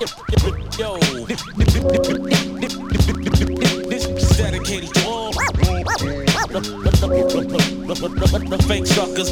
Yo, this is dedicated to all the fake suckers.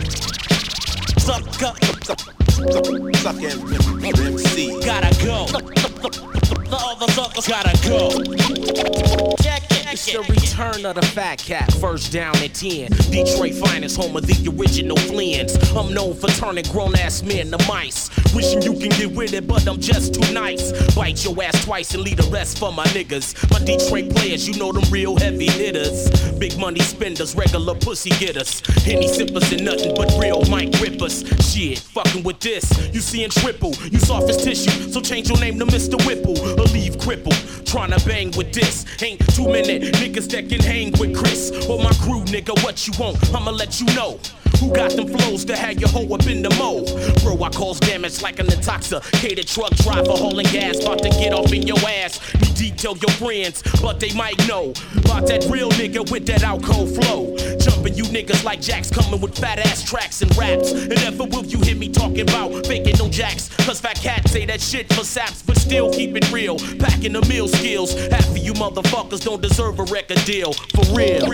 Suckin' MC. Gotta go. All the suckers gotta go. It's the return of the Fat Cat, first down at 10. Detroit finest, home of the original Flynn's. I'm known for turning grown-ass men to mice. Wishing you can get with it, but I'm just too nice. Bite your ass twice and leave the rest for my niggas. My Detroit players, you know them real heavy hitters. Big money spenders, regular pussy getters. Henny sippers and nothing but real mic rippers. Shit, fucking with this, you seeing triple. You soft as tissue, so change your name to Mr. Whipple or leave crippled. Tryna bang with this, ain't too many niggas that can hang with Chris or my crew, nigga. What you want? I'ma let you know. Who got them flows to have your hoe up in the mo? Bro, I cause damage like an intoxicated truck driver hauling gas, about to get off in your ass. Me detail your friends, but they might know about that real nigga with that alcohol flow. Jumping you niggas like jacks, coming with fat ass tracks and raps. And never will you hear me talking about faking no jacks, cause Fat Cats say that shit for saps, but still keep it real. Packing the meal skills. Half of you motherfuckers don't deserve a record deal. For real.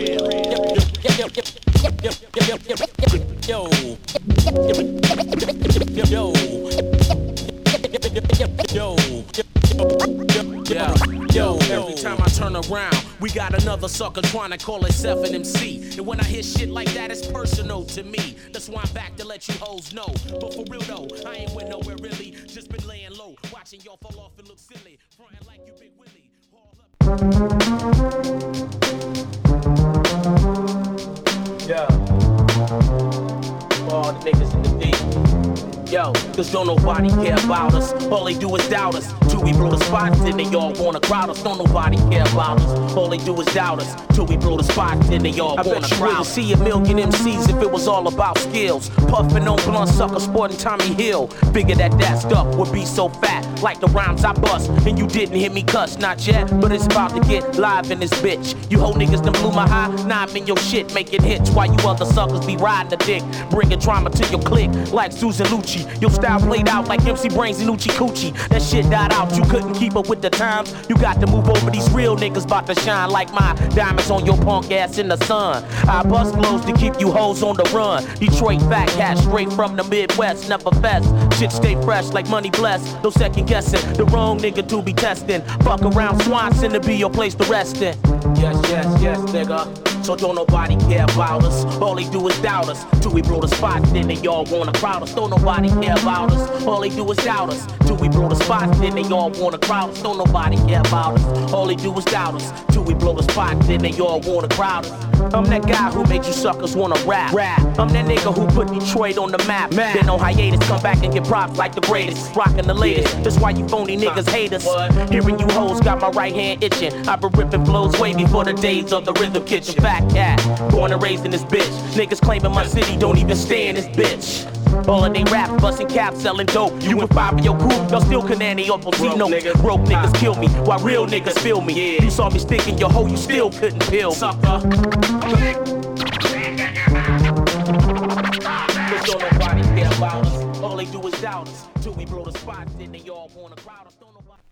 Yo. Every time I turn around, we got another sucker trying to call himself an MC. And when I hear shit like that, it's personal to me. That's why I'm back to let you hoes know. But for real though, I ain't went nowhere really. Just been laying low, watching y'all fall off and look silly. Frontin' like you Big Willie. Yeah. All the niggas in the deep. Yo, cause don't nobody care about us. All they do is doubt us. Till we blow the spots, then they all wanna crowd us. Don't nobody care about us. All they do is doubt us. Till we blow the spots, then they all wanna crowd us. See a million MCs if it was all about skills. Puffin' on blunt sucker, sporting Tommy Hill. Figure that stuff would be so fat, like the rhymes I bust. And you didn't hear me cuss, not yet, but it's about to get live in this bitch. You whole niggas done blew my high, nah, I'm in your shit, making hits while you other suckers be riding the dick. Bringing drama to your clique, like Susan Lucci. Your style played out like MC Brains and Uchi Coochie. That shit died out, you couldn't keep up with the times. You got to move over, these real niggas about to shine like my diamonds on your punk ass in the sun. I bust flows to keep you hoes on the run. Detroit Fat Cat, straight from the Midwest, never fest. Shit stay fresh like money blessed. No second guessing, the wrong nigga to be testing. Fuck around Swanson to be your place to rest in. Yes, nigga. So don't nobody care about us. All they do is doubt us. Till we blow the spot, then they all wanna crowd us. Don't nobody care about us. All they do is doubt us. Till we blow the spot, then they all wanna crowd us. Don't nobody care about us. All they do is doubt us. Till we blow the spot, then they all wanna crowd us. I'm that guy who made you suckers wanna rap. I'm that nigga who put Detroit on the map. Been on hiatus, come back and get props like the greatest. Rockin' the latest, that's why you phony niggas hate us. Hearing you hoes got my right hand itching. I've been ripping flows way before the days of the Rhythm Kitchen. Fat Cat, born and raised in this bitch. Niggas claiming my city don't even stay in this bitch. All of they rap, bustin' caps, selling dope. You and five of your crew, y'all still canani up on Zeno. Broke niggas kill me, while real niggas feel me. You saw me sticking your hoe, you still couldn't feel me. Sucker. Cause don't nobody care about us. All they do is doubt us. Till we blow the spots, then they all wanna crowd us. Don't nobody...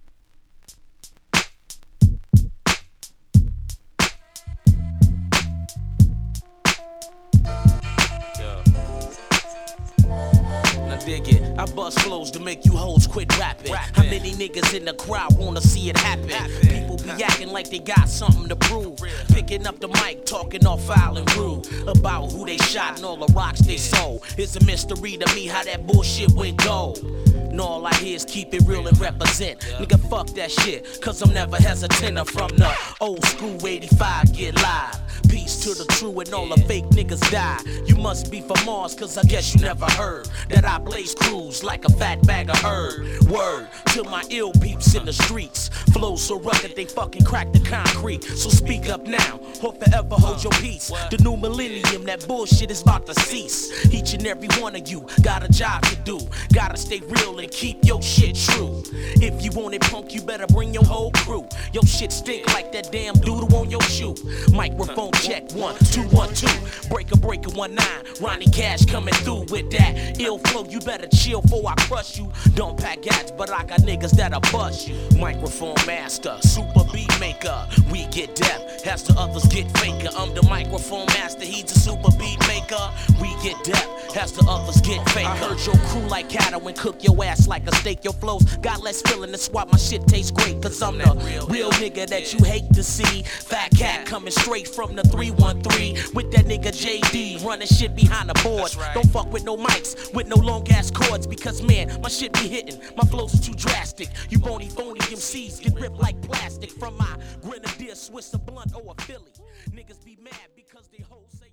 Dig it. I bust flows to make you hoes quit rapping. How many niggas in the crowd wanna see it happen? People be acting like they got something to prove. Picking up the mic, talking all foul and rude about who they shot and all the rocks they sold. It's a mystery to me how that bullshit went gold. And all I hear is keep it real and represent. Nigga, fuck that shit, cause I'm never hesitant. I'm from the old school 85, get live. Peace to the true and all the fake niggas die. You must be from Mars, cause I guess you never heard that I blaze crews like a fat bag of herb. Word to my ill peeps in the streets. Flows so rugged they fucking crack the concrete. So speak up now, or forever hold your peace. The new millennium, that bullshit is about to cease. Each and every one of you got a job to do. Gotta stay real and keep your shit true. If you want it punk, you better bring your whole crew. Your shit stink like that damn doodle on your shoe. Microphone check, check 1, 2, 1, 2. Breaker 19. Ronnie Cash coming through with that ill flow. You better chill before I crush you. Don't pack gats, but I got niggas that'll bust you. Microphone master, super beat maker. We get deaf as the others get faker. I'm the microphone master, he's the super beat maker. We get deaf as the others get faker. I heard your crew like cattle and cook your ass like a steak. Your flows got less feeling, that's why my shit tastes great. Cause I'm the real nigga that you hate to see. Fat cat coming straight from the 313 with that nigga JD running shit behind the boards. Right. Don't fuck with no mics, with no long ass chords, because man, my shit be hitting. My flows are too drastic. You phony MCs get ripped like plastic from my Grenadier, Swiss, a blunt, or a Philly. Niggas be mad because they hoes say